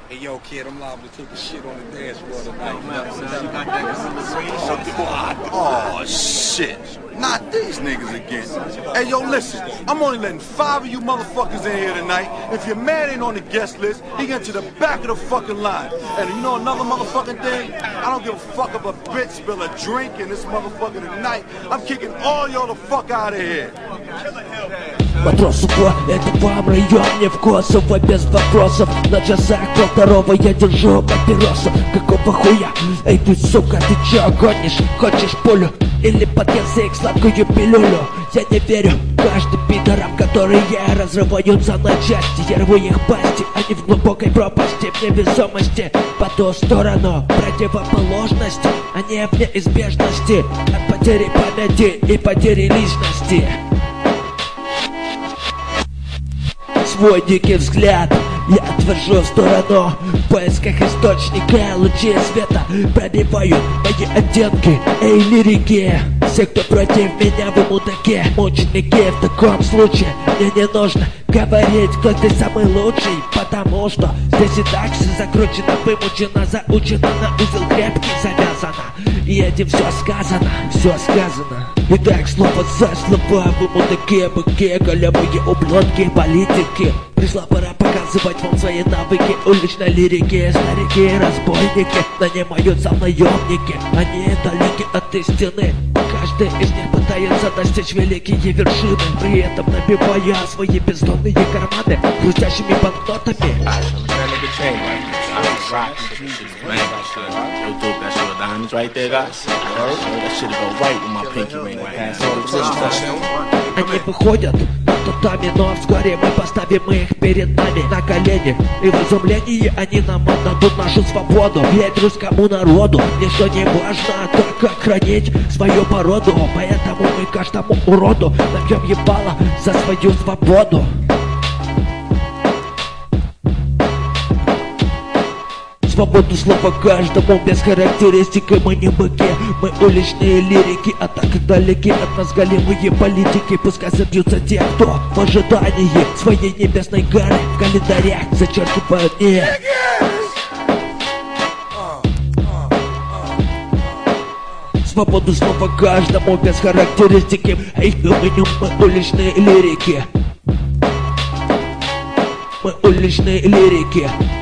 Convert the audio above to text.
Hey, yo, kid, I'm liable to take a shit on the dance floor tonight. Oh, shit. Not these niggas again. Hey, yo, listen. I'm only letting 5 of you motherfuckers in here tonight. If your man ain't on the guest list, he get to the back of the fucking line. And you know another motherfucking thing? I don't give a fuck if a bitch spill a drink in this motherfucker tonight. I'm kicking all y'all the fuck out of here. Матросова, это вам районе в Косово без вопросов. На часах 1:30 я держу папиросу. Какого хуя? Эй ты, сука, ты чё гонишь? Хочешь пулю? Или под язык сладкую пилюлю? Я не верю каждым пидорам, которые разрываются на части. Я рву их пасти, они в глубокой пропасти, в невесомости. По ту сторону противоположности, они в неизбежности от потери памяти и потери личности. Свой дикий взгляд я отвожу в сторону. В поисках источника лучей света пробиваю мои оттенки, эй, лирики. Все, кто против меня, вы мудаки, мученики. В таком случае мне не нужно говорить, кто здесь самый лучший, потому что здесь и так все закручено, вымучено, заучено, на узел крепкий завязано. И этим все сказано, все сказано. Итак, слово за слово, вы мудаки, быки, големые ублюдки, политики. Пришла пора показывать вам свои навыки уличной лирики. Старики, разбойники, нанимаются наемники. Они далеки от истины. Каждый из них пытается достичь великие вершины, при этом набивая свои бездонные карманы хрустящими банкнотами. Они выходят на татами, но вскоре мы поставим их перед нами на колени. И в изумлении они нам отдадут нашу свободу. Ведь русскому народу ничто не важно, так как хранить свою породу. Поэтому мы каждому уроду набьем ебало за свою свободу. Свободу слова каждому, без характеристики. Мы не быки, мы уличные лирики. А так как далеки от нас голимые политики, пускай забьются те, кто в ожидании своей небесной горы в календарях зачеркивают их. Свободу слова каждому, без характеристики. Эй, мы уличные лирики. Мы уличные лирики.